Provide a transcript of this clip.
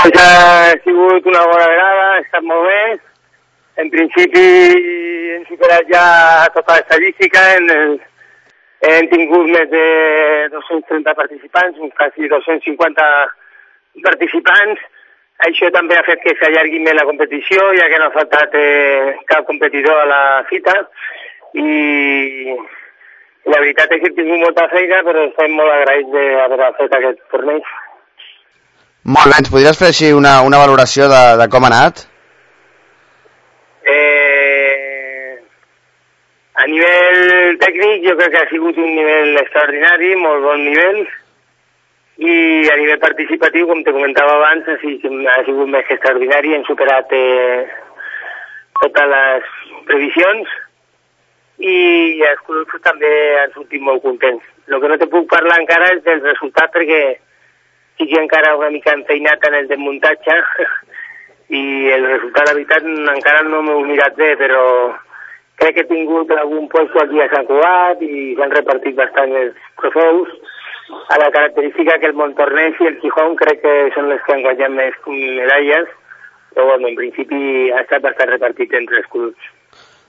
Doncs ha sigut una bona vegada, ha estat molt bé. En principi hem superat ja tota l'estadística, hem tingut més de 230 participants, quasi 250 participants. Això també ha fet que s'allargui més la competició, ja que no ha faltat cap competidor a la cita. I la veritat és que hem tingut molta feina, però estem molt agraïts d'haver fet aquest torneig. Molt bé, ens podries fer així una valoració de com ha anat? A nivell tècnic jo crec que ha sigut un nivell extraordinari, molt bon nivell, i a nivell participatiu, com te comentava abans, ha sigut més que extraordinari, hem superat totes les previsions i els clubs també han sortit molt contents. El que no te puc parlar encara és del resultat perquè estic encara una mica enfeinat en el desmuntatge i el resultat, la veritat, encara no m'ho he mirat bé, però crec que he tingut algun lloc aquí a Sant Cugat i s'han repartit bastant els trofeus. A la característica que el Montornès i el Gijón crec que són les que han guanyat més medalles, però bueno, en principi ha estat bastant repartit entre els clubs.